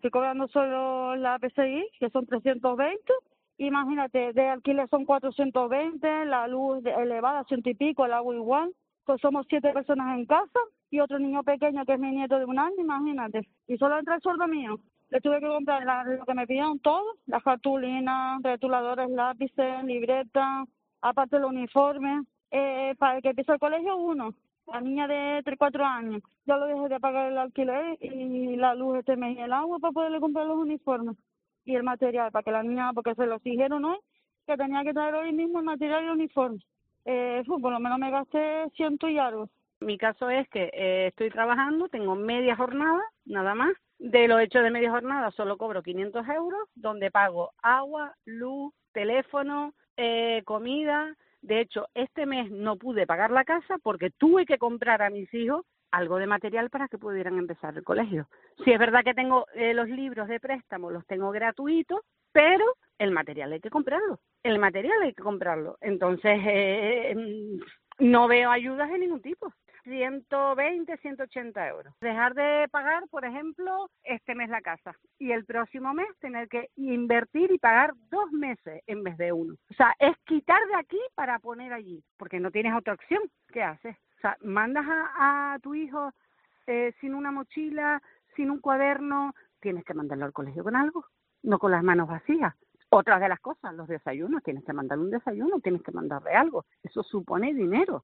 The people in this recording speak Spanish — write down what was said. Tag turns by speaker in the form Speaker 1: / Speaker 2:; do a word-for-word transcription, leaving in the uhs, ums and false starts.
Speaker 1: estoy cobrando solo la P C I, que son trescientos veinte. Imagínate, de alquiler son cuatrocientos veinte, la luz de- elevada, ciento y pico, el agua igual. Pues somos siete personas en casa y otro niño pequeño que es mi nieto de un año, imagínate. Y solo entra el sueldo mío. Le tuve que comprar la- lo que me pidieron todo, las cartulinas, retuladores, lápices, libretas, aparte el uniforme. Eh, para el que empieza el colegio, uno. La niña de tres cuatro años. Yo lo dejé de pagar el alquiler y la luz este mes y el agua para poderle comprar los uniformes y el material para que la niña, porque se lo dijeron hoy, que tenía que traer hoy mismo el material y el uniforme. Eh, fu, por lo menos me gasté ciento y algo.
Speaker 2: Mi caso es que eh, estoy trabajando, tengo media jornada, nada más. De lo hecho de media jornada solo cobro quinientos euros, donde pago agua, luz, teléfono, eh, comida. De hecho, este mes no pude pagar la casa porque tuve que comprar a mis hijos algo de material para que pudieran empezar el colegio. Sí, es verdad que tengo eh, los libros de préstamo, los tengo gratuitos, pero el material hay que comprarlo. El material hay que comprarlo. Entonces, eh, no veo ayudas de ningún tipo. ciento veinte, ciento ochenta euros. Dejar de pagar, por ejemplo, este mes la casa y el próximo mes tener que invertir y pagar dos meses en vez de uno. O sea, es quitar de aquí para poner allí, porque no tienes otra opción. ¿Qué haces? O sea, mandas a, a tu hijo eh, sin una mochila, sin un cuaderno, tienes que mandarlo al colegio con algo, no con las manos vacías. Otras de las cosas, los desayunos, tienes que mandar un desayuno, tienes que mandarle algo. Eso supone dinero.